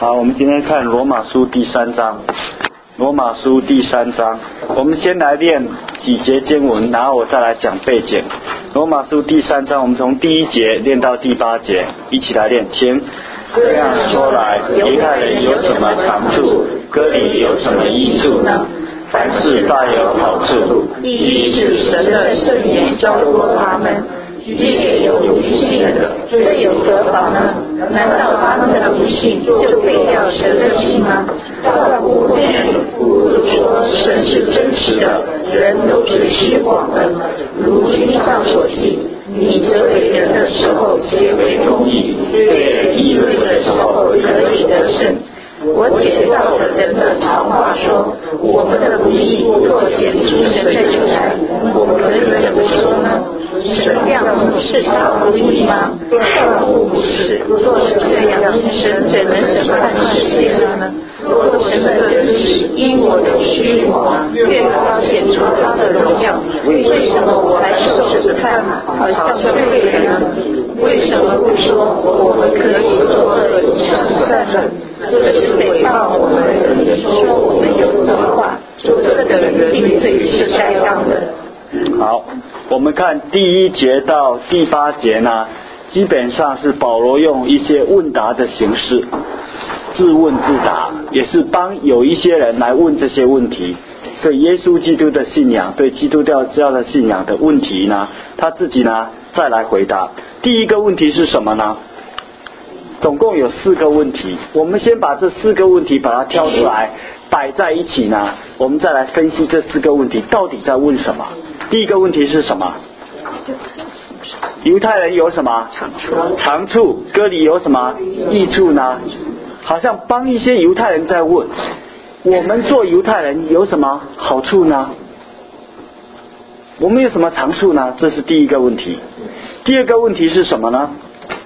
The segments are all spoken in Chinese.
好，我们今天看罗马书第3章。罗马书第3章，我们先来练几节经文，然后我再来讲背景。罗马书第3章，我们从第1节练到第8节，一起来练。请这样说来，犹太人有什么长处？割礼有什么益处呢？凡事大有好处。 意义是神的圣言交托他们，借给有不信的，罪有何妨呢？难道他们的不信就废掉神的信吗？断不会，不如说神是真实的，人都是虚谎的。如经上所记，你责备人的时候结为公义，对人议论的时候可以得胜。我且照着人的常话说，我们的不义若显出神的义来，我们可以怎么说呢？神降怒是他不义吗？断不是。若是这样，神怎能审判世界呢？若神的真实因我的虚谎越发显出他的荣耀，为什么我来受审判，好像罪人呢？为什么不说我们可以做恶成善呢？这是诽谤我们的人，说我们有恶话，做这的人定罪是该当的。 好，我们看第1节到第8节呢，基本上是保罗用一些问答的形式，自问自答，也是帮有一些人来问这些问题，对耶稣基督的信仰，对基督教的信仰的问题呢，他自己呢再来回答。第一个问题是什么呢？总共有4个问题，我们先把这4个问题把它挑出来摆在一起呢，我们再来分析这4个问题到底在问什么。第一个问题是什么？犹太人有什么长处？割礼有什么益处呢？好像帮一些犹太人在问，我们做犹太人有什么好处呢？我们有什么长处呢？这是第一个问题。第二个问题是什么呢？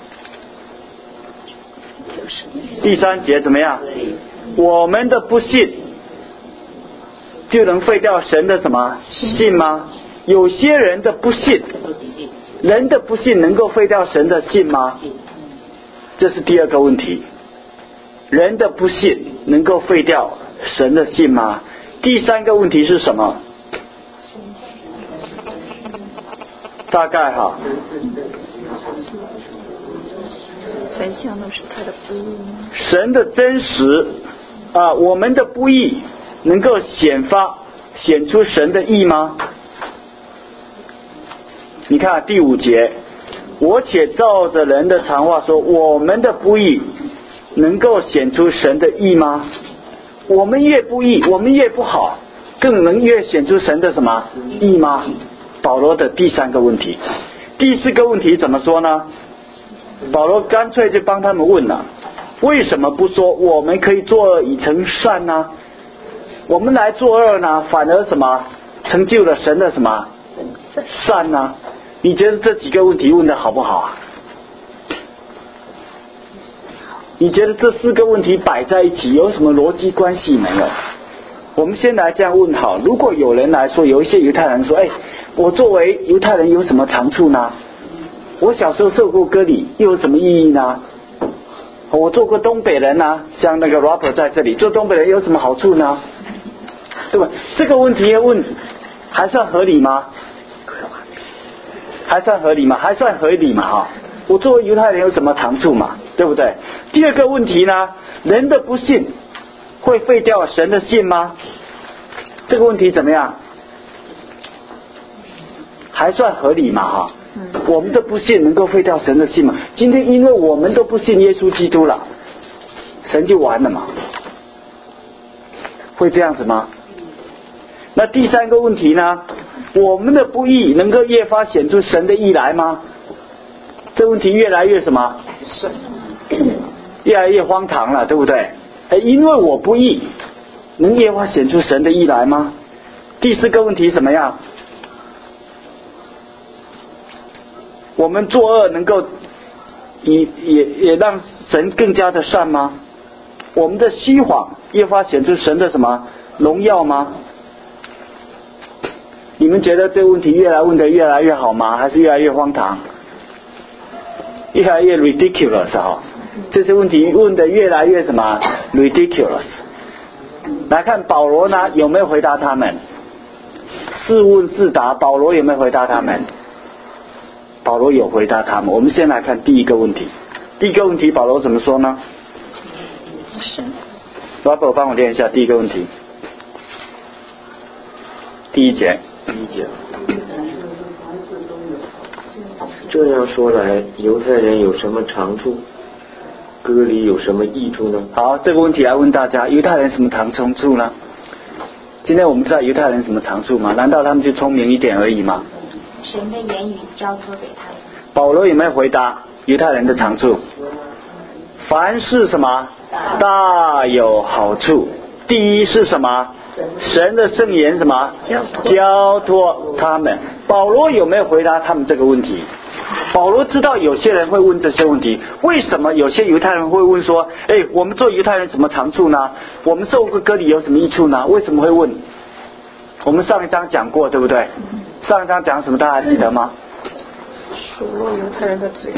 第3节怎么样？我们的不信就能废掉神的什么信吗？有些人的不信，人的不信能够废掉神的信吗？这是第二个问题。人的不信能够废掉神的信吗？第3个问题是什么？大概哈，神的真实我们的不义能够显出神的义吗？你看第5节，我且照着人的常话说，我们的不义能够显出神的义吗？我们越不义，我们越不好，更能越显出神的什么义吗？保罗的第3个问题。第4个问题怎么说呢？保罗干脆就帮他们问了，为什么不说我们可以作恶以成善呢？我们来作恶呢，反而什么成就了神的什么善呢？你觉得这几个问题问得好不好啊？你觉得这4个问题摆在一起有什么逻辑关系没有？我们先来这样问好，如果有人来说，有一些犹太人说，我作为犹太人有什么长处呢？我小时候受过割礼又有什么意义呢？我做过东北人啊，像那个 Robert 在这里做东北人有什么好处呢？对吧？这个问题要问还算合理吗？还算合理吗？还算合理嘛哈！我作为犹太人有什么长处嘛？对不对？第二个问题呢，人的不信会废掉神的信吗？这个问题怎么样？还算合理嘛哈！我们的不信能够废掉神的信吗？今天因为我们都不信耶稣基督了，神就完了嘛？会这样子吗？那第3个问题呢？我们的不义能够越发显出神的义来吗？这问题越来越什么？越来越荒唐了，对不对？因为我不义，能越发显出神的义来吗？第4个问题怎么样？我们作恶能够也让神更加的善吗？我们的虚谎越发显出神的什么荣耀吗？你们觉得这个问题问得越来越好吗？还是越来越荒唐？越来越 ridiculous 哈？ 这些问题问得越来越什么 ridiculous。来看保罗呢有没有回答他们？自问自答，保罗有没有回答他们？保罗有回答他们。我们先来看第一个问题。第一个问题保罗怎么说呢？ 是。 Robert 帮我念一下第一个问题。第一节。 这样说来，犹太人有什么长处？割礼有什么益处呢？ 好，这个问题来问大家，犹太人什么长处呢？今天我们知道犹太人什么长处吗？难道他们就聪明一点而已吗？ 神的言语交托给他们。 保罗有没有回答犹太人的长处？凡是什么大有好处。第一是什么？神的圣言什么？交托他们。保罗有没有回答他们这个问题？保罗知道有些人会问这些问题，为什么有些犹太人会问说，我们做犹太人什么长处呢？我们受过割礼有什么益处呢？为什么会问？我们上一章讲过，对不对？上一章讲什么？大家还记得吗？ 数落犹太人的罪。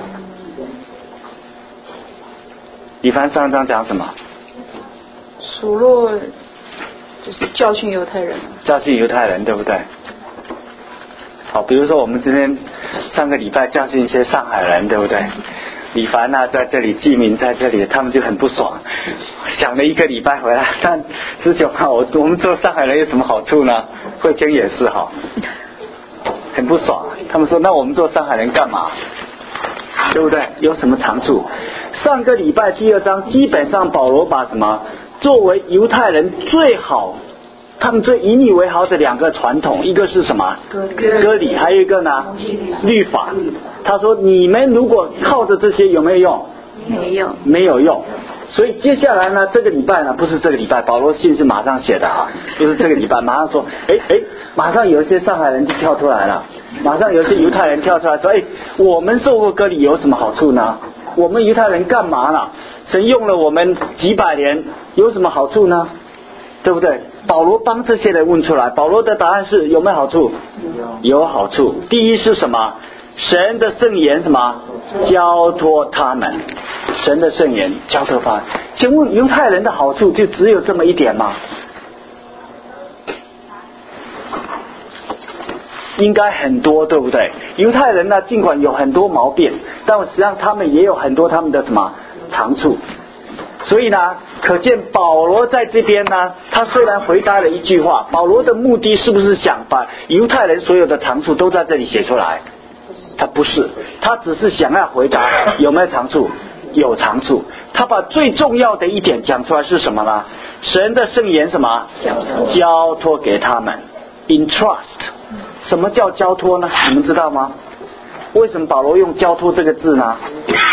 李凡上一章讲什么？ 数落就是教训犹太人。 教训犹太人，对不对？好，比如说我们今天上个礼拜教训一些上海人，对不对？李凡啊在这里，季明在这里，他们就很不爽，想了一个礼拜回来，但师兄啊，我们做上海人有什么好处呢？慧清也是哈，很不爽。他们说那我们做上海人干嘛？对不对？有什么长处？上个礼拜第二章基本上保罗把什么作为犹太人最好他们最引以为豪的两个传统，一个是什么？割礼，还有一个呢？律法。他说你们如果靠着这些有没有用？ 没有， 没有用。所以接下来呢，这个礼拜呢，不是这个礼拜，保罗信是马上写的啊，不是这个礼拜，马上说，马上有一些上海人就跳出来了，马上有一些犹太人跳出来说，我们受过割礼有什么好处呢？我们犹太人干嘛呢？神用了我们几百年，有什么好处呢？对不对？保罗帮这些人问出来，保罗的答案是有没有好处？有好处。第一是什么？神的圣言什么？交托他们。神的圣言交托他们。请问犹太人的好处就只有这么一点吗？应该很多，对不对？犹太人呢，尽管有很多毛病，但实际上他们也有很多他们的什么长处。所以呢，可见保罗在这边呢，他虽然回答了一句话，保罗的目的是不是想把犹太人所有的长处都在这里写出来？他不是，他只是想要回答有没有长处？有长处。他把最重要的一点讲出来是什么呢？神的圣言什么？交托给他们 entrust。 什么叫交托呢？你们知道吗？为什么保罗用交托这个字呢？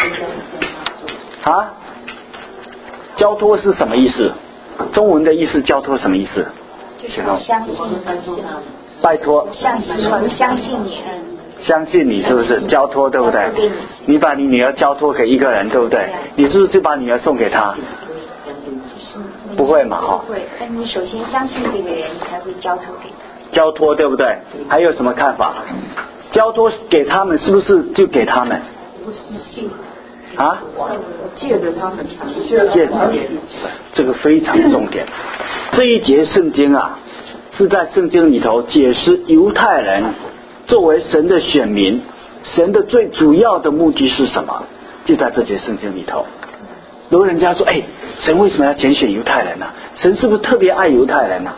啊？交托是什么意思？中文的意思交托什么意思？ 就是相信， 拜托， 相信你， 相信你是不是交托，对不对？你把你女儿交托给一个人，对不对？你是不是就把女儿送给他？不会嘛？哈。 不会，但你首先相信这个人，你才会交托给他。 交托对不对？还有什么看法？交托给他们是不是就给他们？ 不是信啊？ 借着他们， 借这个非常重点。这一节圣经啊，是在圣经里头解释犹太人作为神的选民，神的最主要的目的是什么？就在这节圣经里头。如果人家说，神为什么要拣选犹太人呢？神是不是特别爱犹太人呢？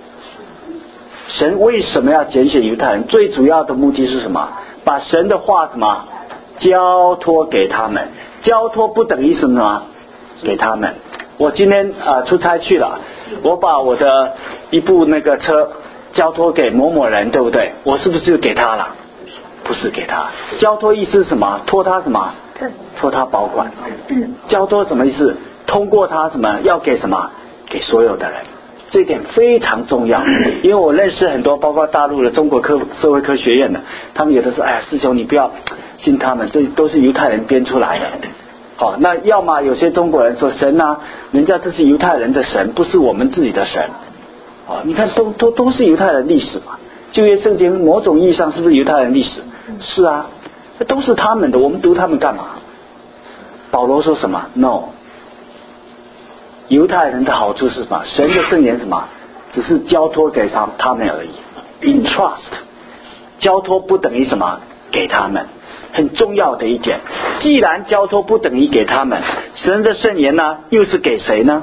神为什么要拣选犹太人？最主要的目的是什么？把神的话什么交托给他们。交托不等于什么？给他们。我今天出差去了，我把我的一部那个车交托给某某人，对不对？我是不是就给他了？不是给他。交托意思是什么？托他什么？托他保管。交托什么意思？通过他什么？要给什么？给所有的人。这一点非常重要，因为我认识很多包括大陆的中国社会科学院的，他们有的说，师兄你不要信他们，这都是犹太人编出来的。好，那要么有些中国人说神啊，人家这是犹太人的神，不是我们自己的神。你看都是犹太人历史嘛，旧约圣经某种意义上是不是犹太人历史？是啊，都是他们的，我们读他们干嘛？ 保罗说什么 ？No。犹太人的好处是什么？神的圣言什么？只是交托给他们而已。Entrust， 交托不等于什么？给他们。很重要的一点，既然交托不等于给他们，神的圣言呢，又是给谁呢？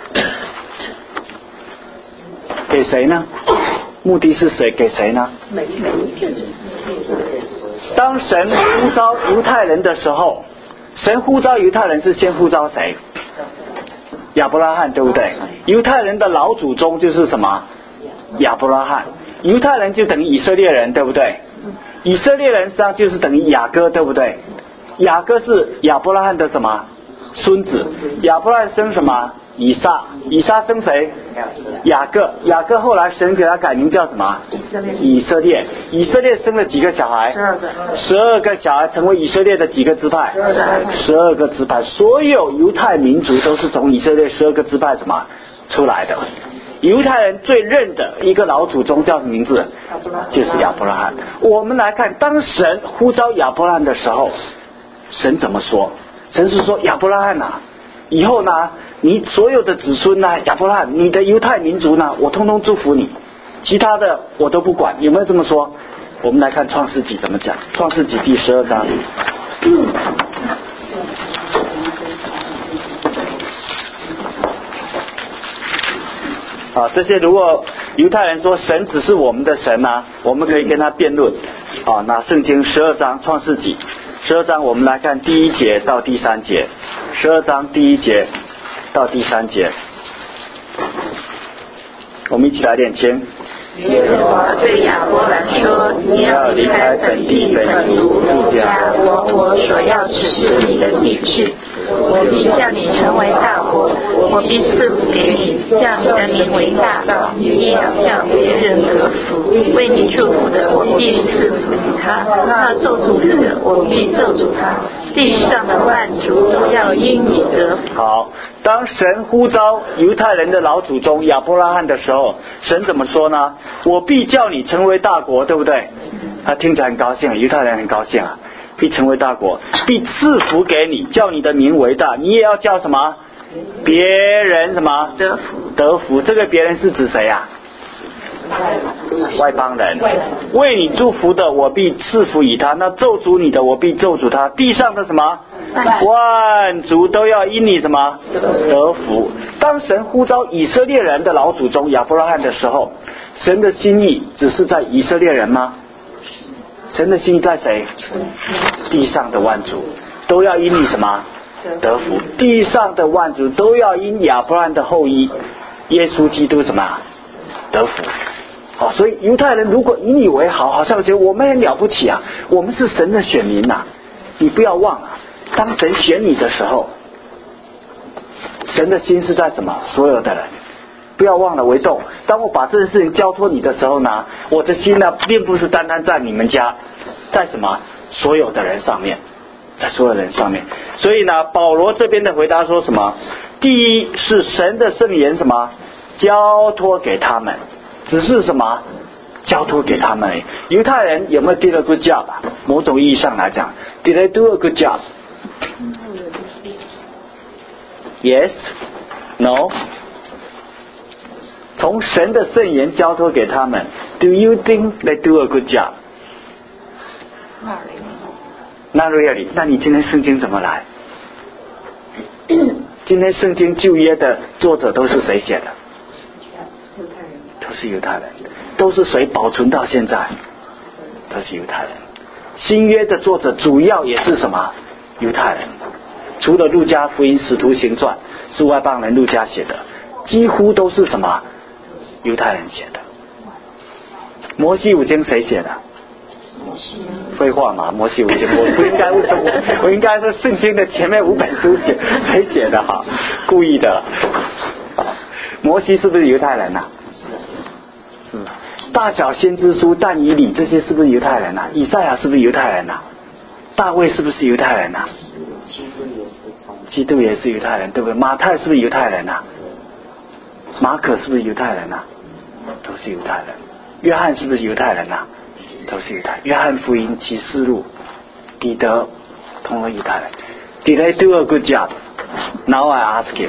给谁呢？目的是谁？给谁呢？ 每一个人。 当神呼召犹太人的时候，神呼召犹太人是先呼召谁？亚伯拉罕，对不对？犹太人的老祖宗就是什么？亚伯拉罕。犹太人就等于以色列人，对不对？以色列人实际上就是等于雅各，对不对？雅各是亚伯拉罕的什么孙子？亚伯拉罕生什么？以撒。以撒生谁？雅各。雅各后来神给他改名叫什么？以色列。以色列生了几个小孩？12个小孩，成为以色列的几个支派？12个支派。所有犹太民族都是从以色列12个支派什么出来的？犹太人最认的一个老祖宗叫什么名字？就是亚伯拉罕。我们来看，当神呼召亚伯拉罕的时候，神怎么说？神是说亚伯拉罕啊，以后呢，你所有的子孙呢，亚伯拉罕，你的犹太民族呢，我通通祝福你，其他的我都不管。有没有这么说？我们来看创世纪怎么讲。创世纪第12章。这些如果犹太人说神只是我们的神啊，我们可以跟他辩论。拿圣经12章创世纪12章，我们来看第1节到第3节。12章第1节到第3节，我们一起来念经。 耶和华对亚伯兰说：“你要离开本地本族父家，我所要指示你的地区。我必叫你成为大国，我必赐福给你，叫你的名为大，你也要叫别人得福。为你祝福的，我必赐福于他；那咒诅你的，我必咒诅他。地上的万族都要因你得福。” 好，当神呼召犹太人的老祖宗亚伯拉罕的时候，神怎么说呢？我必叫你成为大国，对不对？他听起来很高兴，犹太人很高兴啊。必成为大国，必赐福给你，叫你的名为大，你也要叫什么？别人什么？ 得福。 得福。这个别人是指谁啊？外邦人。为你祝福的，我必赐福于他；那咒诅你的，我必咒诅他。地上的什么？万族都要因你什么？得福。当神呼召以色列人的老祖宗亚伯拉罕的时候，神的心意只是在以色列人吗？神的心意在谁？地上的万族都要因你什么？得福。地上的万族都要因亚伯拉罕的后裔耶稣基督什么？得福。所以犹太人如果以你为豪，好像觉得我们很了不起啊，我们是神的选民啊。你不要忘了，当神选你的时候，神的心是在什么？所有的人不要忘了为动。当我把这件事情交托你的时候呢，我的心呢，并不是单单在你们家，在什么？所有的人上面，在所有人上面。所以呢，保罗这边的回答说什么？第一是神的圣言什么？交托给他们，只是什么？交托给他们。犹太人有没有 did a good job？ 某种意义上来讲 ，did they do a good job？ Yes? No? 从神的圣言交托给他们 ，Do you think they do a good job? Not really. 那你今天圣经怎么来？今天圣经旧约的作者都是谁写的？都是犹太人。都是谁保存到现在？都是犹太人。新约的作者主要也是什么？犹太人。除了路加福音、使徒行传是外邦人路加写的，几乎都是什么？犹太人写的。摩西五经谁写的？废话嘛，摩西五经我不应该问我应该说圣经的前面5本书谁写的哈？故意的。摩西是不是犹太人啊？大小先知书、但以理这些是不是犹太人啊？以赛亚是不是犹太人啊？大卫是不是犹太人啊？基督也是犹太人，对不对？马太是不是犹太人啊？马可是不是犹太人啊？都是犹太人。约翰是不是犹太人啊？都是犹太人。约翰福音、启示录、彼得，同为犹太人。 Did they do a good job? Now I ask you.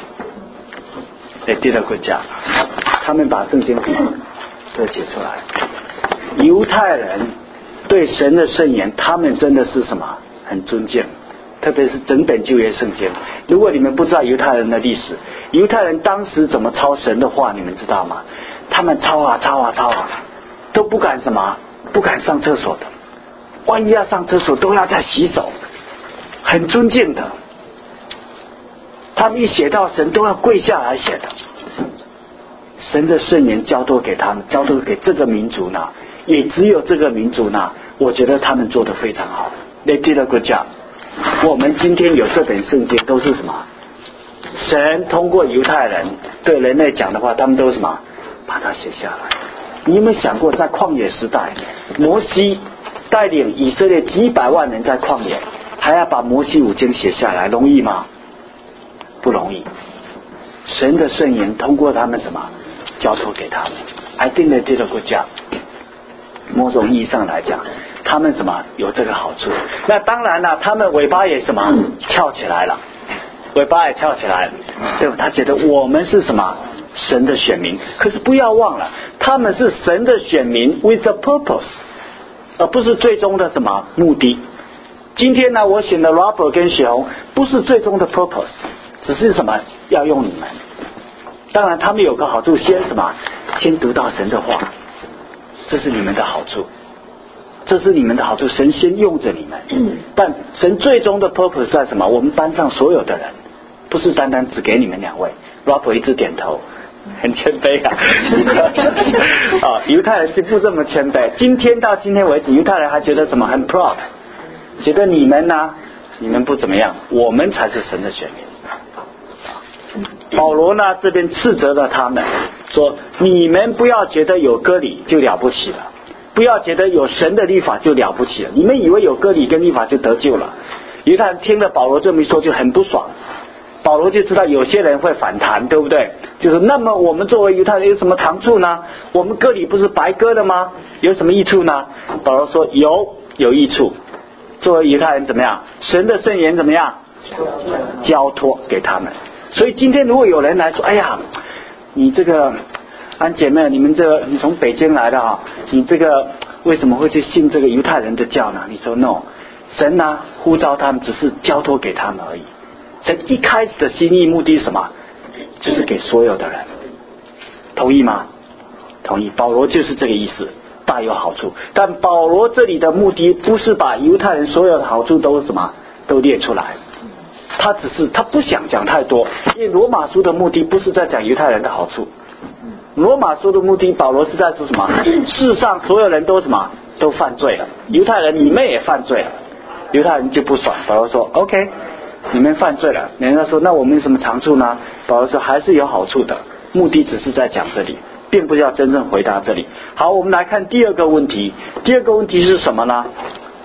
They did a good job. 他们把圣经都写出来。犹太人对神的圣言，他们真的是什么？很尊敬。特别是整本旧约圣经，如果你们不知道犹太人的历史，犹太人当时怎么抄神的话，你们知道吗？他们抄啊，都不敢什么，不敢上厕所的。万一要上厕所，都要在洗手，很尊敬的。他们一写到神，都要跪下来写的。神的圣言交托给他们，交托给这个民族呢，也只有这个民族呢，我觉得他们做得非常好。They did a good job。我们今天有这本圣经都是什么？神通过犹太人对人类讲的话，他们都什么？把它写下来。你有没有想过，在旷野时代，摩西带领以色列几百万人在旷野，还要把摩西五经写下来，容易吗？不容易。神的圣言通过他们什么？交托给他们。I think they did a good job。某种意义上来讲，他们什么有这个好处？那当然了，他们尾巴也什么翘起来了，尾巴也翘起来了，所以他觉得我们是什么神的选民。可是不要忘了，他们是神的选民 with a purpose， 而不是最终的什么目的。今天呢，我选的 Robert 跟雪红不是最终的 purpose， 只是什么要用你们。当然他们有个好处，先什么先读到神的话，这是你们的好处，这是你们的好处，神先用着你们。但神最终的 purpose 在什么？我们班上所有的人，不是单单只给你们两位。Robert 一直点头，很谦卑啊。犹太人是不这么谦卑。今天到今天为止，犹太人还觉得什么很 proud， 觉得你们呢，你们不怎么样，我们才是神的选民。保罗呢这边斥责了他们，说你们不要觉得有割礼就了不起了，不要觉得有神的律法就了不起了，你们以为有割礼跟律法就得救了。犹太人听了保罗这么一说就很不爽，保罗就知道有些人会反弹，对不对？就是那么我们作为犹太人有什么长处呢？我们割礼不是白割的吗？有什么益处呢？保罗说有益处。作为犹太人怎么样？神的圣言怎么样？交托给他们。所以今天如果有人来说，哎呀，你这个安姐妹，你从北京来的啊，你这个为什么会去信这个犹太人的教呢？你说 no， 神呢呼召他们只是交托给他们而已。神一开始的心意目的是什么？就是给所有的人，同意吗？同意。保罗就是这个意思，大有好处。但保罗这里的目的不是把犹太人所有的好处都什么都列出来，他不想讲太多，因为罗马书的目的不是在讲犹太人的好处，罗马书的目的保罗是在说什么？世上所有人都什么都犯罪了，犹太人你们也犯罪了，犹太人就不爽。保罗说 OK， 你们犯罪了，人家说那我们有什么长处呢？保罗说还是有好处的，目的只是在讲这里，并不是要真正回答这里。好，我们来看第二个问题。第二个问题是什么呢？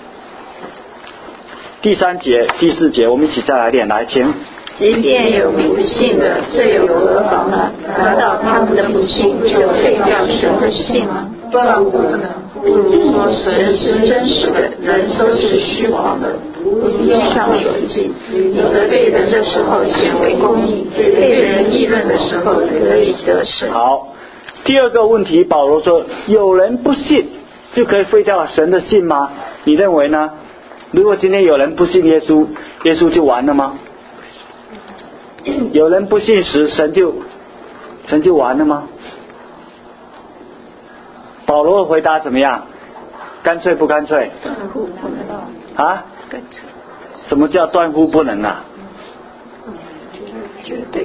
第3节、第4节，我们一起再来念，来，请。 即便有不信的，这有何妨呢？难道他们的不信就废掉神的信吗？断不可能。不如说神是真实的，人都是虚妄的。如经上所记，你责备人的时候显为公义，被人议论的时候可以得胜。 好，第二个问题，保罗说，有人不信就可以废掉神的信吗？你认为呢？如果今天有人不信耶稣，耶稣就完了吗？有人不信时，神就完了吗？保罗回答怎么样？干脆不干脆？啊？什么叫断乎不能啊？ 绝对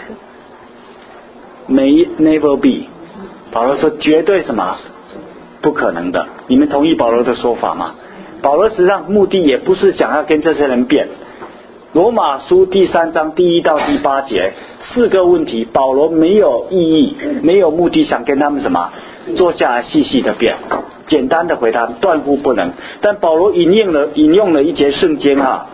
May never be。保罗说绝对什么？不可能的。你们同意保罗的说法吗？保罗实际上目的也不是想要跟这些人辩。罗马书第3章第1到第8节4个问题，保罗没有意义，没有目的想跟他们什么坐下来细细的辩，简单的回答断乎不能。但保罗引用了一节圣经啊，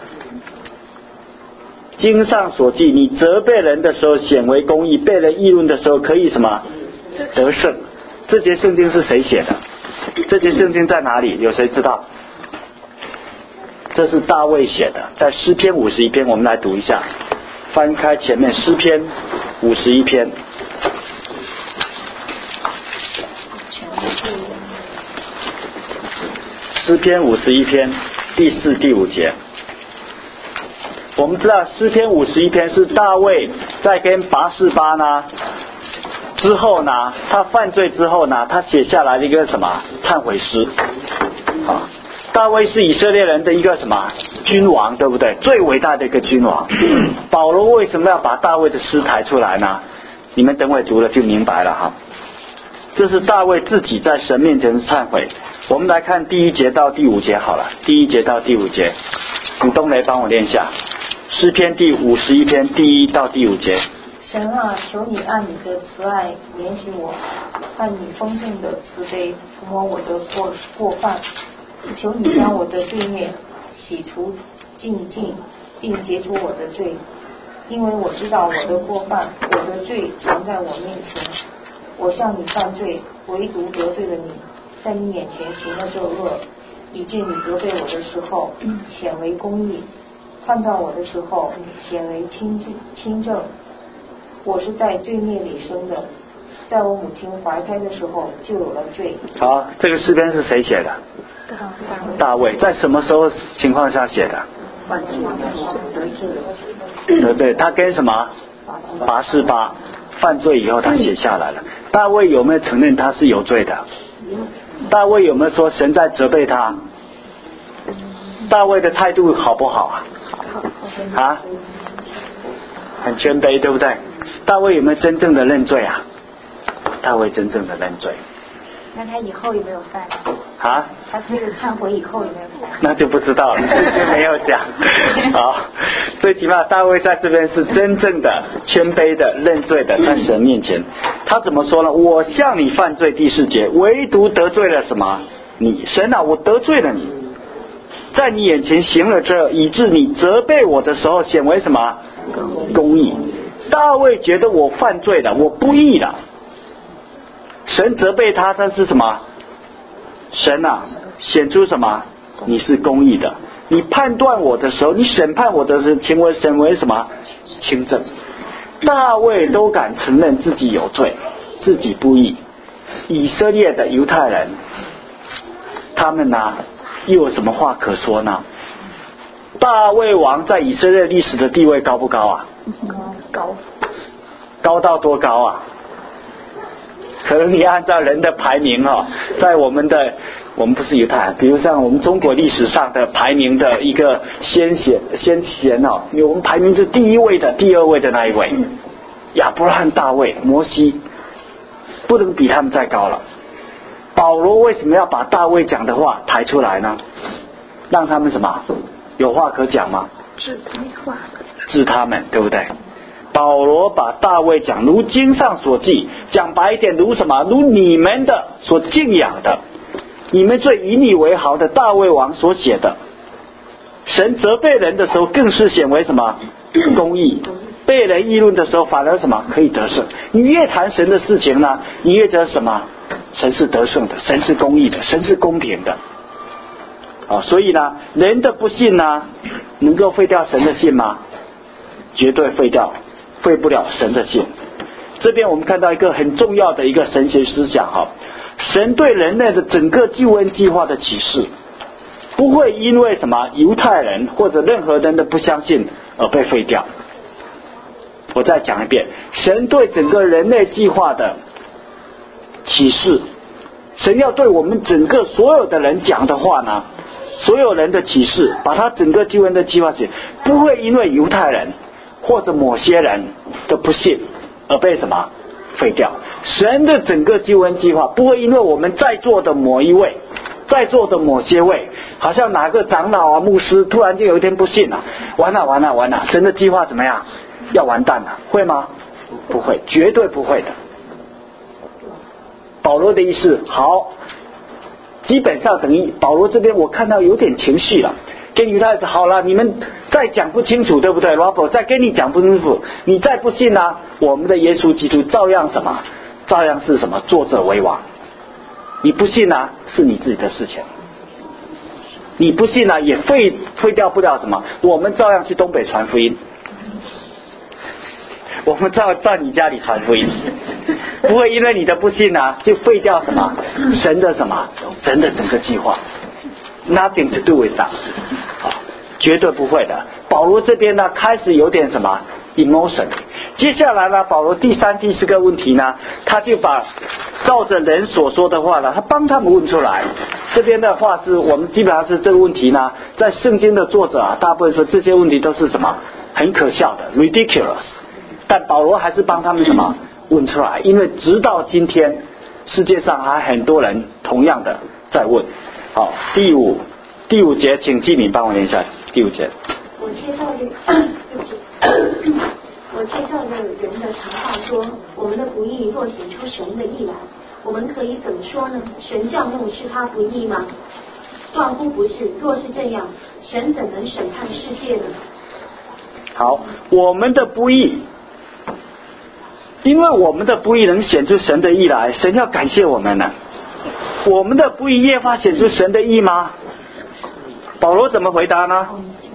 经上所记，你责备人的时候显为公义，被人议论的时候可以什么得胜。这节圣经是谁写的？这节圣经在哪里？有谁知道？ 这是大卫写的，在诗篇51篇，我们来读一下，翻开前面诗篇51篇。诗篇51篇第4、第5节。我们知道诗篇51篇是大卫在跟拔示巴呢之后呢，他犯罪之后呢，他写下来的一个什么忏悔诗啊。大卫是以色列人的一个什么君王，对不对？最伟大的一个君王。保罗为什么要把大卫的诗抬出来呢？你们等会读了就明白了哈。这是大卫自己在神面前的忏悔。我们来看第1节到第5节好了，第1节到第5节，请东雷帮我念下。诗篇第51篇第1到第5节。 神啊，求你按你的慈爱怜恤我，按你丰盛的慈悲涂抹我的过犯，求你将我的罪孽洗除净尽，并解除我的罪，因为我知道我的过犯，我的罪藏在我面前。我向你犯罪，唯独得罪了你，在你眼前行了这恶，以致你责备我的时候显为公义，判断我的时候显为清正。我是在罪孽里生的，在我母亲怀胎的时候就有了罪。 好，这个诗篇是谁写的？大卫。在什么时候情况下写的？对，他跟什么拔示巴犯罪以后他写下来了。大卫有没有承认他是有罪的？大卫有没有说神在责备他？大卫的态度好不好啊？很谦卑，对不对？大卫有没有真正的认罪啊？大卫真正的认罪。 那他以后有没有犯？ 他这个忏悔以后有没有犯？ 那就不知道了，就没有讲。好，最起码大卫在这边是真正的谦卑的认罪的，在神面前。他怎么说呢？我向你犯罪，第4节，唯独得罪了什么？你，神啊，我得罪了你，在你眼前行了这，以致你责备我的时候显为什么？公义。大卫觉得我犯罪了，我不义了。神责备他，他是什么？神啊，显出什么？你是公义的。你判断我的时候，你审判我的时候，显为什么？清正。大卫都敢承认自己有罪，自己不义。以色列的犹太人，他们呢，又有什么话可说呢？大卫王在以色列历史的地位高不高啊？高到多高啊？可能你按照人的排名在我们不是犹太人，比如像我们中国历史上的排名的一个先贤我们排名是第1位的、第2位的那一位，亚伯拉罕、大卫、摩西，不能比他们再高了。保罗为什么要把大卫讲的话抬出来呢？让他们什么有话可讲吗？治他们，对不对？保罗把大卫讲如经上所记，讲白一点，如什么？如你们的所敬仰的，你们最以你为豪的大卫王所写的。神责备人的时候更是显为什么？公义。被人议论的时候反而什么？可以得胜。你越谈神的事情呢，你越觉得什么？神是得胜的，神是公义的，神是公平的。所以呢，人的不信呢，能够废掉神的信吗？绝对废不了神的信。这边我们看到一个很重要的一个神学思想神对人类的整个救恩计划的启示，不会因为什么犹太人或者任何人的不相信而被废掉。我再讲一遍，神对整个人类计划的启示，神要对我们整个所有的人讲的话呢，所有人的启示，把他整个救恩的计划写，不会因为犹太人或者某些人的不信而被什么废掉。神的整个救恩计划不会因为我们在座的某一位，在座的某些位，好像哪个长老牧师突然间有一天不信了，完了，神的计划怎么样？要完蛋了，会吗？不会，绝对不会的。保罗的意思好，基本上等于保罗这边我看到有点情绪了，跟犹太人说好了，你们再讲不清楚，对不对 Robert 再跟你讲不清楚，你再不信我们的耶稣基督照样什么？照样是什么？作者为王。你不信是你自己的事情。 你不信啊，也废掉不了什么，我们照样去东北传福音，我们照在你家里传福音，不会因为你的不信啊，就废掉什么神的神的整个计划 ，nothing to do with that， 绝对不会的。保罗这边呢，开始有点什么 emotion。接下来呢，保罗第三、第四个问题呢，他就把照着人所说的话呢，他帮他们问出来。这边的话是我们基本上是这个问题呢，在圣经的作者啊，大部分说这些问题都是什么很可笑的 ridiculous， 但保罗还是帮他们什么问出来，因为直到今天世界上还很多人同样的在问。好，第五节，请纪敏帮我念一下第5节。 我介绍的人的常话说，我们的不义若显出神的义来，我们可以怎么说呢？神降怒是他不义吗？断乎不是。若是这样，神怎能审判世界呢？ 好，我们的不义，因为我们的不义能显出神的义来，神要感谢我们呢。我们的不义越发显出神的义吗？保罗怎么回答呢？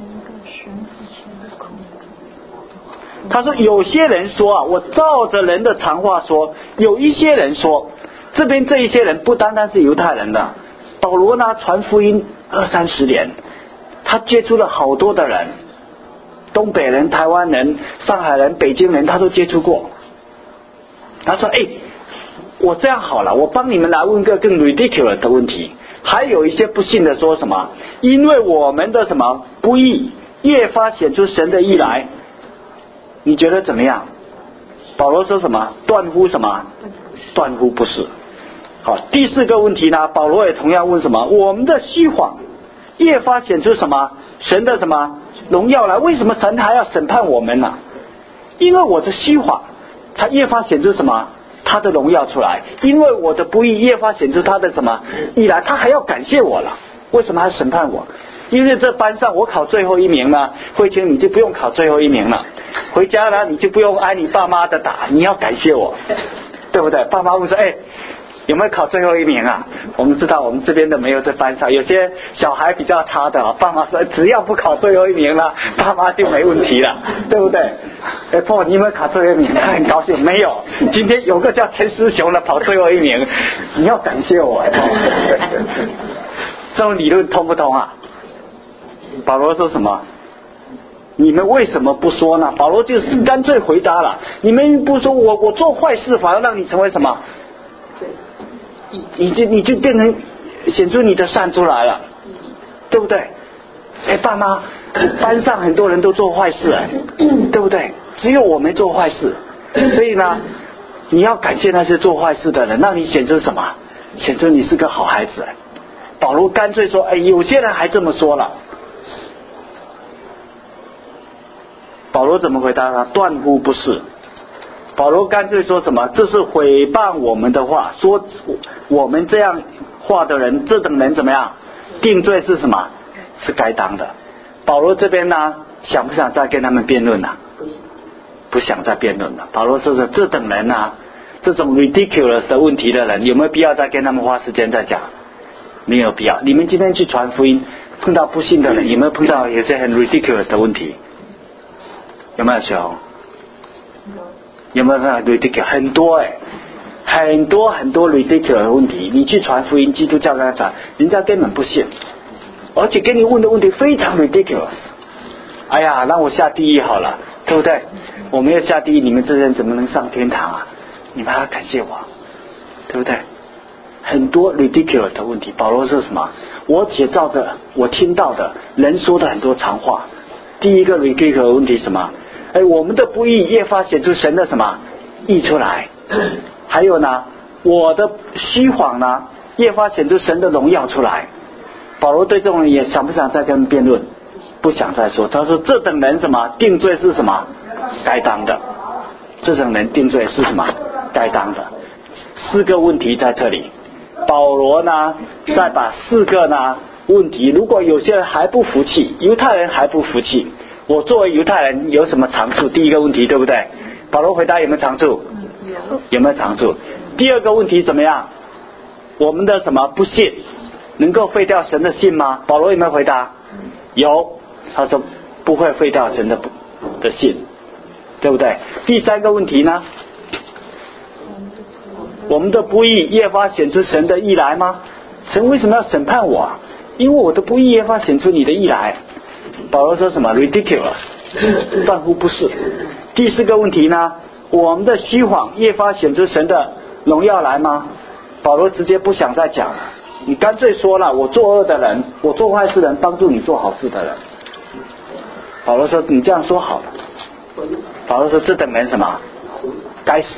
他说有些人说啊，我照着人的常话说，有一些人说，这边这一些人不单单是犹太人的，保罗呢传福音20-30年，他接触了好多的人，东北人、台湾人、上海人、北京人，他都接触过。他说我这样好了，我帮你们来问个更 ridiculous 的问题。还有一些不信的说什么，因为我们的什么不义越发显出神的义来，你觉得怎么样？保罗说什么？断乎什么？断乎不是。好，第4个问题呢，保罗也同样问什么？我们的虚谎越发显出什么？神的什么荣耀来？为什么神还要审判我们呢？因为我的虚谎才越发显出什么？他的荣耀出来。因为我的不义越发显出他的什么义来，他还要感谢我了。为什么还审判我？因为这班上我考最后1名呢，慧清你就不用考最后1名了，回家了你就不用挨你爸妈的打，你要感谢我，对不对？爸妈问说有没有考最后1名啊？我们知道我们这边的没有，在班上有些小孩比较差的，爸妈说只要不考最后1名了，爸妈就没问题了，对不对？พ่อ你有没有考最后1名？他很高兴，没有，今天有个叫陈师雄的跑最后1名，你要感谢我。这种理论通不通啊？保罗说什么？你们为什么不说呢？保罗就是干脆回答了，你们不说我做坏事反而让你成为什么？你就变成显出你的善出来了，对不对？爸妈，班上很多人都做坏事，对不对？只有我没做坏事，所以呢，你要感谢那些做坏事的人，让你显出什么？显出你是个好孩子。保罗干脆说，有些人还这么说了。保罗怎么回答呢？断乎不是。保罗干脆说什么？这是毁谤我们的话，说我们这样话的人，这等人怎么样？定罪是什么？是该当的。保罗这边呢，想不想再跟他们辩论呢？不想再辩论了。保罗说这等人啊，这种 ridiculous 的问题的人，有没有必要再跟他们花时间再讲？没有必要。你们今天去传福音，碰到不信的人，有没有碰到有些很 ridiculous 的问题？有没有说？有没有很 ridiculous？ 很多很多 ridiculous 的问题，你去传福音，基督教跟他传，人家根本不信，而且跟你问的问题非常 ridiculous。哎呀，让我下地狱好了，对不对？我没有下地狱，你们这些人怎么能上天堂啊？你们还要感谢我，对不对？很多 ridiculous 的问题，保罗说什么？我只照着我听到的人说的很多常话。第一个 ridiculous 的问题什么？我们的不义越发显出神的什么义出来？还有呢，我的虚谎呢越发显出神的荣耀出来。保罗对这种人也想不想再跟辩论？不想再说。他说这等人什么定罪是什么该当的？这等人定罪是什么该当的？4个问题在这里。保罗呢再把4个呢问题，如果有些人还不服气，犹太人还不服气，我作为犹太人有什么长处？第一个问题对不对？保罗回答有没有长处？有没有长处？第二个问题怎么样？我们的什么不信？ 能够废掉神的信吗？保罗有没有回答？有，他说不会废掉神的信，对不对？第三个问题呢？我们的不义越发显出神的义来吗？神为什么要审判我？因为我的不义越发显出你的义来。保罗说什么 ridiculous， 断乎不是。第四个问题呢？我们的虚谎越发显出神的荣耀来吗？保罗直接不想再讲了，你干脆说了，我作恶的人，我做坏事的人帮助你做好事的人。保罗说你这样说好了。保罗说这等人什么？该死。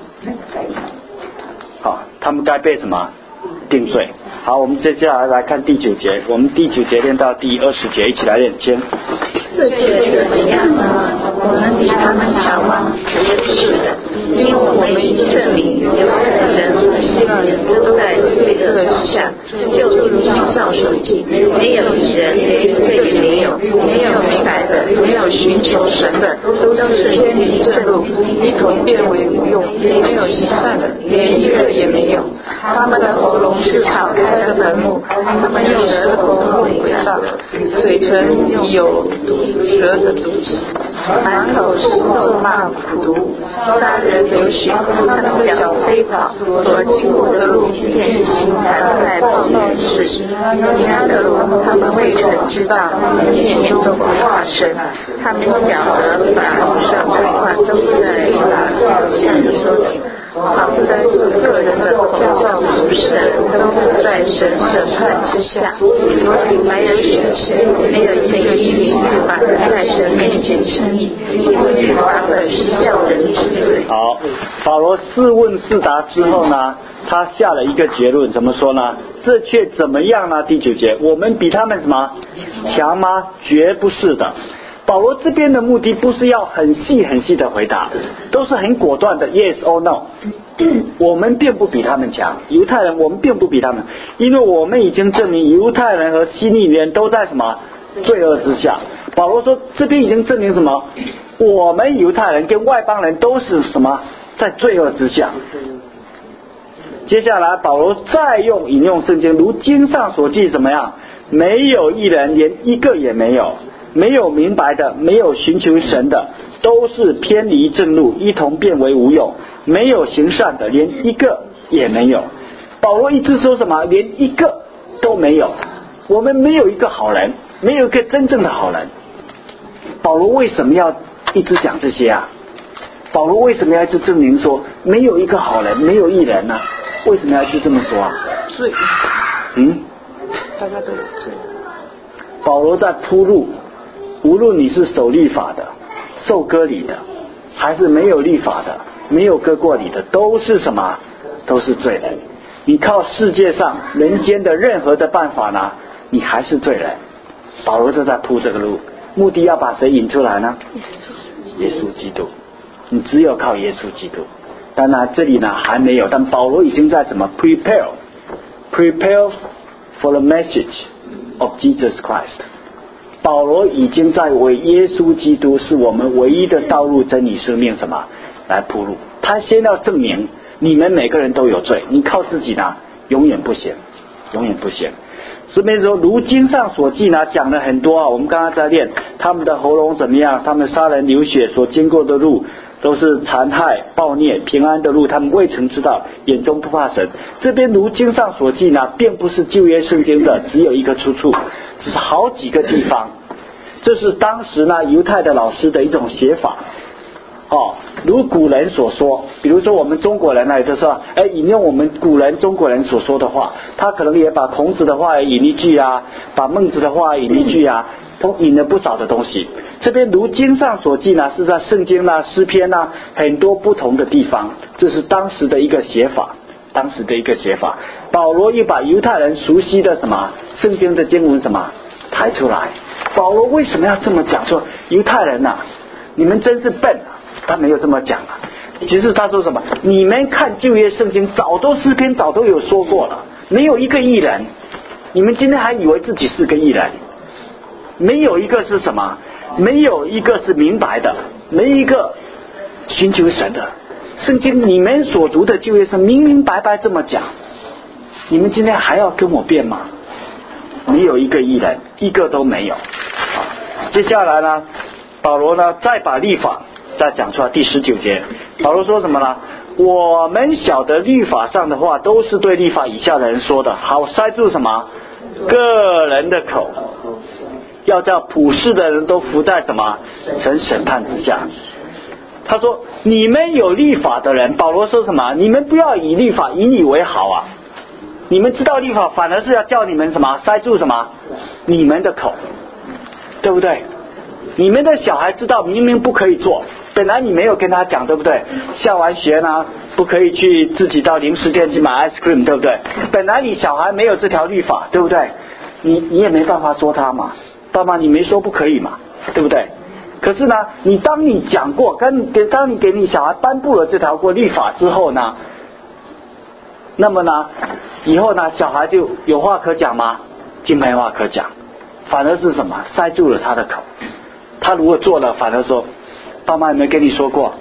好，他们该被什么？定罪。好，我们接下来看第9节，我们第9节念到第20节，一起来念经。 这却怎样呢？我们比他们强吗？绝不是的，因为我们已经证明，犹太人和希腊人都在罪恶之下，就如经上所记，没有一人，连一个也没有，没有明白的，没有寻求神的，都是偏离正路，一同变为无用，没有行善的，连一个也没有。他们的喉咙是敞开的坟墓，他们用舌头弄诡诈，嘴唇有蛇的毒气，满口是咒骂苦毒，杀人流血，他们的脚飞跑，所经过的路遍行残害暴虐事，平安的路他们未曾知道，面前走过化神，他们脚和把路上退换，都在打向的说明。他们在个人的口教不神，都在神审判之下，没有血气，没有一个一律法在神面前称义，因为律法本是叫人知罪。 好，保罗4问4答之后呢，他下了一个结论，怎么说呢？这却怎么样呢？第9节，我们比他们什么强吗？绝不是的。保罗这边的目的不是要很细很细的回答，都是很果断的 yes or no。 我们并不比他们强，犹太人我们并不比他们，因为我们已经证明犹太人和希利人都在什么罪恶之下。保罗说这边已经证明什么？我们犹太人跟外邦人都是什么在罪恶之下。接下来保罗再引用圣经，如经上所记怎么样？没有一人，连一个也没有，没有明白的，没有寻求神的，都是偏离正路，一同变为无有，没有行善的，连一个也没有。保罗一直说什么？连一个都没有，我们没有一个好人，没有一个真正的好人。保罗为什么要一直讲这些啊？保罗为什么要一直证明说没有一个好人，没有义人呢？为什么要一直这么说啊？ 罪，大家都有罪。 保罗在铺路，无论你是守律法的、受割礼的，还是没有律法的、没有割过礼的，都是什么？都是罪人。你靠世界上人间的任何的办法呢，你还是罪人。保罗就在铺这个路，目的要把谁引出来呢？耶稣基督。你只有靠耶稣基督。当然这里呢还没有，但保罗已经在什么 prepare for the message of Jesus Christ。 保罗已经在为耶稣基督是我们唯一的道路、真理、生命什么来铺路。他先要证明你们每个人都有罪，你靠自己呢永远不行，永远不行。这边说如经上所记呢，讲了很多啊，我们刚刚在练他们的喉咙怎么样，他们杀人流血所经过的路都是残害暴虐，平安的路他们未曾知道，眼中不怕神。这边如经上所记呢，并不是旧约圣经的只有一个出处，只是好几个地方。这是当时呢犹太的老师的一种写法。如古人所说，比如说我们中国人呢，有的时候引用我们古人中国人所说的话，他可能也把孔子的话引一句啊，把孟子的话引一句啊，都引了不少的东西。这边如经上所记呢，是在圣经啦、诗篇啦很多不同的地方，这是当时的一个写法，当时的一个写法。保罗又把犹太人熟悉的什么圣经的经文什么抬出来。保罗为什么要这么讲？说犹太人啊，你们真是笨啊！他没有这么讲啊。其实他说什么？你们看旧约圣经，早都诗篇早都有说过了，没有一个义人。你们今天还以为自己是个义人？没有一个是什么？没有一个是明白的，没一个寻求神的。圣经你们所读的旧约是明明白白这么讲，你们今天还要跟我辩吗？ 没有一个义人，一个都没有。接下来呢，保罗呢再把律法再讲出来。第19节，保罗说什么呢？我们晓得律法上的话都是对律法以下的人说的，好塞住什么个人的口，要叫普世的人都服在什么神审判之下。他说你们有律法的人，保罗说什么？你们不要以律法引以为豪啊！你们知道律法反而是要叫你们什么塞住什么你们的口，对不对？你们的小孩知道明明不可以做，本来你没有跟他讲，对不对？下完学呢不可以去自己到零食店去买 ice cream， 对不对？本来你小孩没有这条律法，对不对？你也没办法说他嘛，爸妈你没说不可以嘛，对不对？可是呢，当你讲过，当你给你小孩颁布了这条律法之后呢，那么呢，以后呢，小孩就有话可讲吗？就没话可讲，反而是什么？塞住了他的口。他如果做了，反而说，爸妈有没有跟你说过？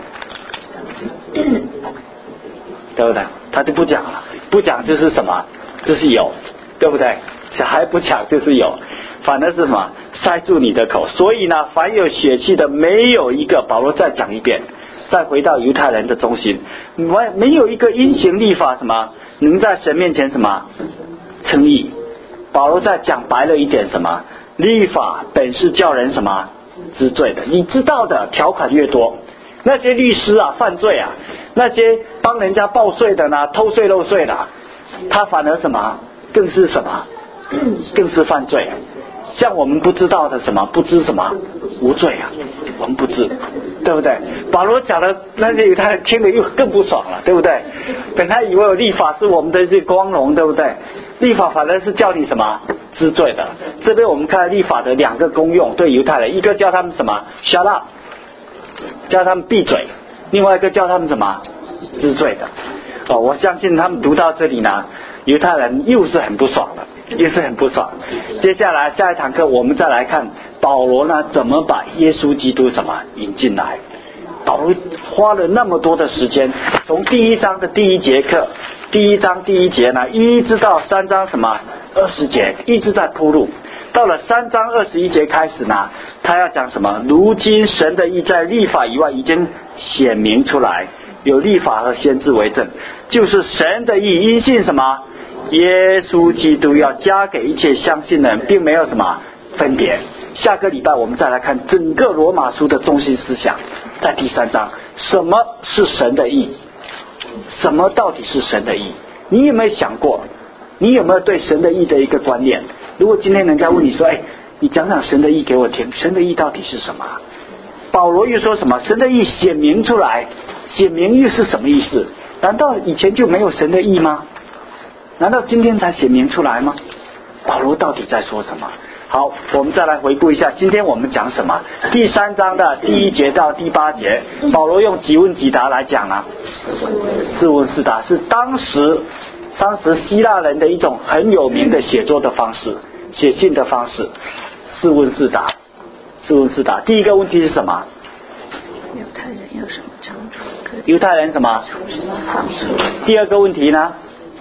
对不对？他就不讲了，不讲就是什么？就是有，对不对？小孩不讲就是有，反而是什么？塞住你的口。所以呢，凡有血气的，没有一个，保罗再讲一遍，再回到犹太人的中心，没有一个因行律法什么能在神面前什么称义。保罗再讲白了一点，什么？律法本是叫人什么知罪的。你知道的条款越多，那些律师啊犯罪啊，那些帮人家报税的呢，偷税漏税的，他反而什么更是什么更是犯罪。像我们不知道的什么不知什么无罪啊，我们不知，对不对？保罗讲的那些犹太人听得又更不爽了，对不对？本来以为律法是我们的这光荣，对不对？律法反而是叫你什么知罪的。这边我们看律法的两个功用，对犹太人，一个叫他们什么 shut up， 叫他们闭嘴，另外一个叫他们什么知罪的。我相信他们读到这里呢，犹太人又是很不爽的，也是很不爽。接下来下一堂课我们再来看保罗呢怎么把耶稣基督什么引进来。保罗花了那么多的时间，从第1章的第1节课，第1章第1节呢，一直到3章什么20节，一直在铺路。到了3章21节开始呢，他要讲什么？如今神的义在律法以外已经显明出来，有律法和先知为证，就是神的义因信什么？耶稣基督要加给一切相信的人，并没有什么分别。下个礼拜我们再来看整个罗马书的中心思想，在第3章，什么是神的义？什么到底是神的义？你有没有想过？你有没有对神的义的一个观念？如果今天人家问你说，你讲讲神的义给我听，神的义到底是什么？保罗又说什么？神的义显明出来，显明又是什么意思？难道以前就没有神的义吗？难道今天才显明出来吗？保罗到底在说什么？好，我们再来回顾一下今天我们讲什么。第3章的第1节到第8节，保罗用即问即答来讲啊，是问是答，是当时希腊人的一种很有名的写作的方式，写信的方式，是问是答，是问是答。第一个问题是什么？ 犹太人有什么长处？ 犹太人什么？第二个问题呢？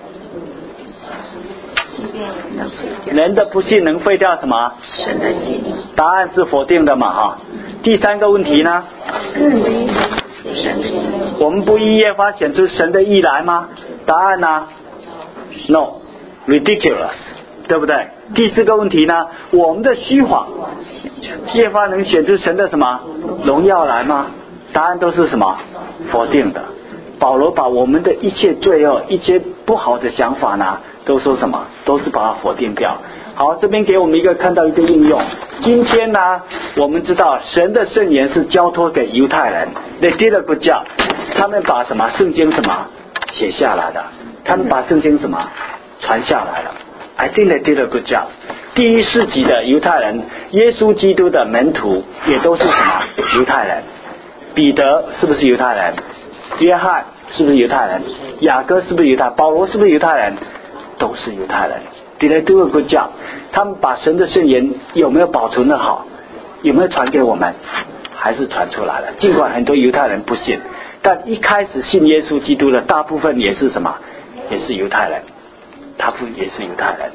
人的不信能废掉什么？ 神的义。 答案是否定的嘛哈。第3个问题呢？我们不依耶和华显出神的义来吗？答案呢 ？No， ridiculous， 对不对？第4个问题呢？我们的虚谎，耶和华能显出神的什么荣耀来吗？答案都是什么？否定的。保罗把我们的一切罪恶、一些不好的想法呢，都说什么？都是把它否定掉。好，这边给我们看到一个应用。今天呢，我们知道神的圣言是交托给犹太人 ，They did a good job。他们把什么圣经什么写下来的，他们把圣经什么传下来了。I think they did a good job。第1世纪的犹太人，耶稣基督的门徒也都是什么犹太人？彼得是不是犹太人？约翰是不是犹太人？雅各是不是犹太人？保罗是不是犹太人？都是犹太人。Did they do a good job？ 他们把神的圣言有没有保存得好？有没有传给我们？还是传出来了。尽管很多犹太人不信，但一开始信耶稣基督的大部分也是什么？也是犹太人，大部分也是犹太人。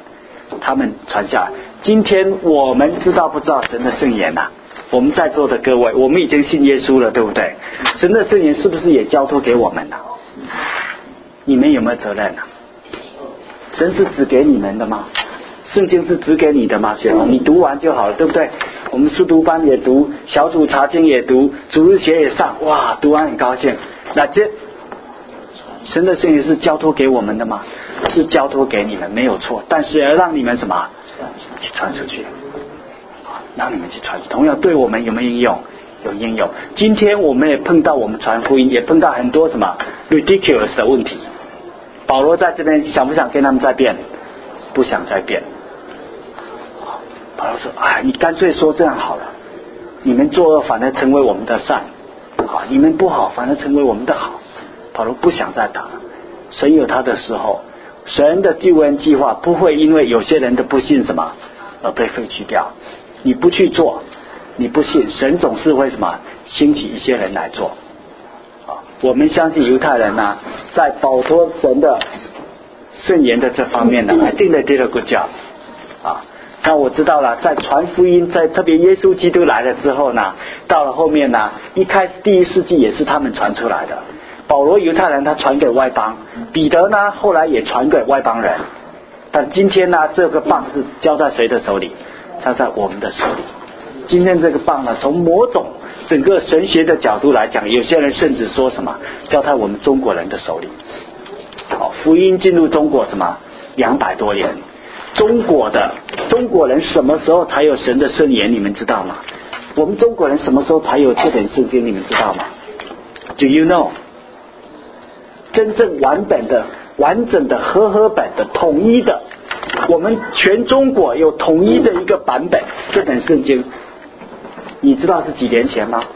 他们传下来。今天我们知道不知道神的圣言啊？我们在座的各位，我们已经信耶稣了，对不对？神的圣言是不是也交托给我们了？你们有没有责任啊？神是只给你们的吗？圣经是只给你的吗？雪龙，你读完就好了，对不对？我们书读班也读，小组查经也读，主日学也上，哇，读完很高兴。那这神的圣言是交托给我们的吗？是交托给你们，没有错。但是要让你们什么？去传出去，让你们去传。同样对我们有没有应用？有应用。今天我们也碰到，我们传福音也碰到很多什么 ridiculous 的问题。保罗在这边想不想跟他们再辩？不想再辩。保罗说：“哎，你干脆说这样好了，你们作恶反而成为我们的善，好，你们不好反而成为我们的好。”保罗不想再打了。神有他的时候，神的救恩计划不会因为有些人的不信什么而被废去掉。你不去做，你不信，神总是会什么兴起一些人来做。我们相信犹太人呢，在保托神的圣言的这方面呢，I think they did a good job。那我知道了，在传福音，在特别耶稣基督来了之后呢，到了后面呢，一开始第一世纪也是他们传出来的。保罗犹太人他传给外邦，彼得呢后来也传给外邦人。但今天呢，这个棒是交在谁的手里？交在我们的手里。今天这个棒呢，从某种整个神学的角度来讲，有些人甚至说什么交在我们中国人的手里。好，福音进入中国什么200多年，中国人什么时候才有神的圣言？你们知道吗？我们中国人什么时候才有这本圣经？你们知道吗 ？Do you know？ 真正完整的和本的统一的，我们全中国有统一的一个版本，这本圣经，你知道是几年前吗？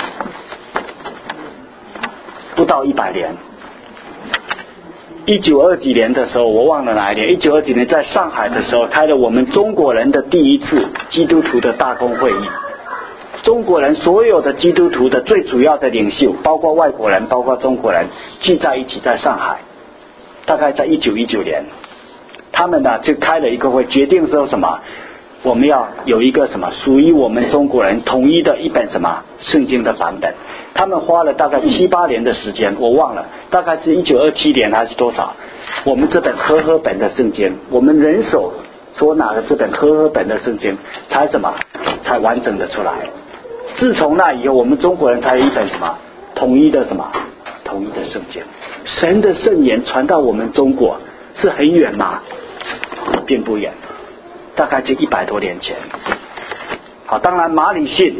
不到100年。1920几年的时候，我忘了哪一年，1920几年在上海的时候开了我们中国人的第一次基督徒的大公会议。中国人所有的基督徒的最主要的领袖，包括外国人，包括中国人，聚在一起在上海，大概在1919年，他们呢就开了一个会，决定说什么，我们要有一个什么属于我们中国人统一的一本什么圣经的版本。他们花了大概7、8年的时间，我忘了，大概是1927年还是多少。我们这本和本的圣经，我们人手所拿的这本和本的圣经，才什么才完整的出来。自从那以后，我们中国人才有一本什么统一的圣经。神的圣言传到我们中国是很远吗？并不远，大概就100多年前。好，当然马礼逊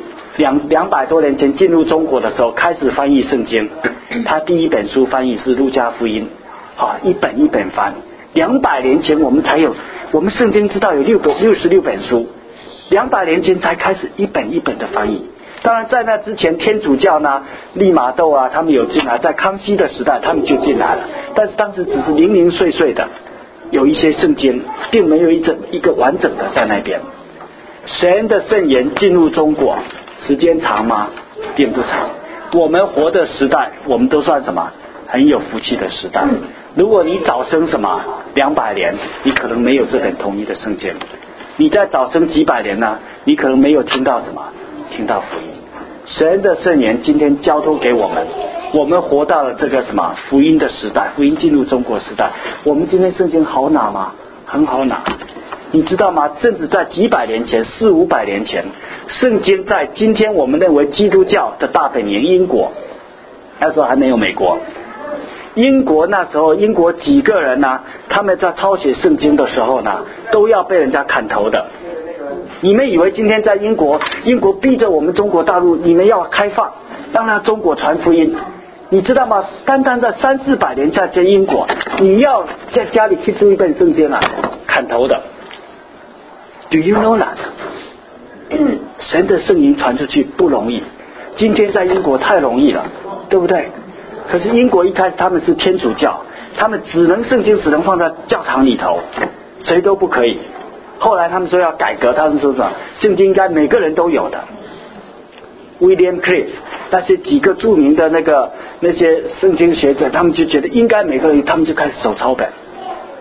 200多年前进入中国的时候，开始翻译圣经。他第一本书翻译是路加福音，好，一本一本翻。200年前我们才有，我们圣经知道有66本书，200年前才开始一本一本的翻译。当然在那之前，天主教呢，利玛窦啊，他们有进来，在康熙的时代他们就进来了，但是当时只是零零碎碎的有一些圣经，并没有一个完整的在那边。神的圣言进入中国时间长吗？并不长。我们活的时代，我们都算什么很有福气的时代。如果你早生什么200年，你可能没有这本统一的圣经。你再早生几百年呢，你可能没有听到福音。神的圣言今天交托给我们，我们活到了这个什么福音的时代，福音进入中国时代。我们今天圣经好拿吗？很好拿。你知道吗？甚至在几百年前，400、500年前，圣经在今天我们认为基督教的大本营英国，那时候还没有美国。英国那时候，英国几个人呢，他们在抄写圣经的时候呢，都要被人家砍头的。你们以为今天在英国逼着我们中国大陆，你们要开放，让中国传福音？你知道吗？单单在300、400年在英国，你要在家里去读一本圣经啊，砍头的。Do you know that？ 神的圣灵传出去不容易，今天在英国太容易了，对不对？可是英国一开始他们是天主教，他们圣经只能放在教堂里头，谁都不可以。后来他们说要改革，他们说什么？圣经应该每个人都有的。William Cliff 那些几个著名的那些圣经学者，他们就觉得应该每个人，他们就开始手抄本。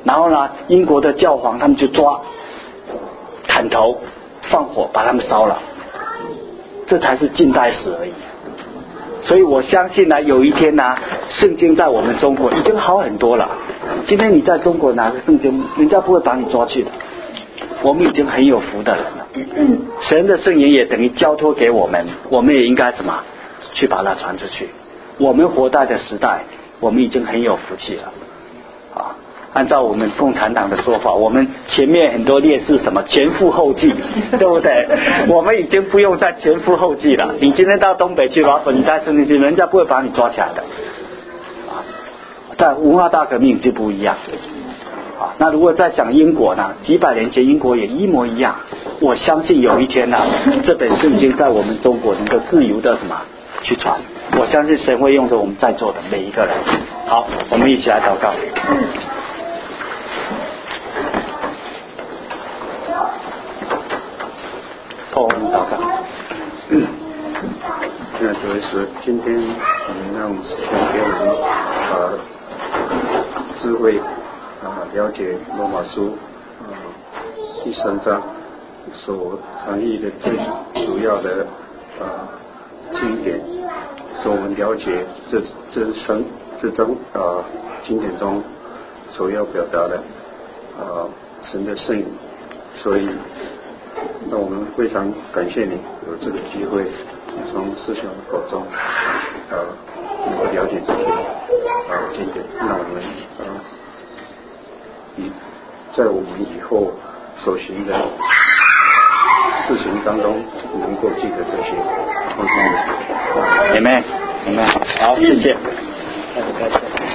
然后呢，英国的教皇他们就抓、砍头、放火把他们烧了，这才是近代史而已。所以我相信呢，有一天呢，圣经在我们中国已经好很多了。今天你在中国拿个圣经，人家不会把你抓去的。我们已经很有福的人了。神的圣言也等于交托给我们，我们也应该什么去把它传出去。我们活在的时代，我们已经很有福气了。啊，按照我们共产党的说法，我们前面很多烈士什么前赴后继，对不对？我们已经不用再前赴后继了。你今天到东北去把粉带圣经去，人家不会把你抓起来的。但文化大革命就不一样。那如果再讲英国呢？几百年前英国也一模一样。我相信有一天呢，这本圣经在我们中国能够自由的什么去传。我相信神会用着我们在座的每一个人。好，我们一起来祷告。我们祷告。 那主耶稣，今天你让神给我们智慧了解罗马书第3章所含义的最主要的经典，使我们了解这章经典中所要表达的神的圣语。所以那我们非常感谢你有这个机会从师兄的口中能够了解这些经典，让我们在我们以后所行的事情当中能够记得这些。 Amen，好，谢谢。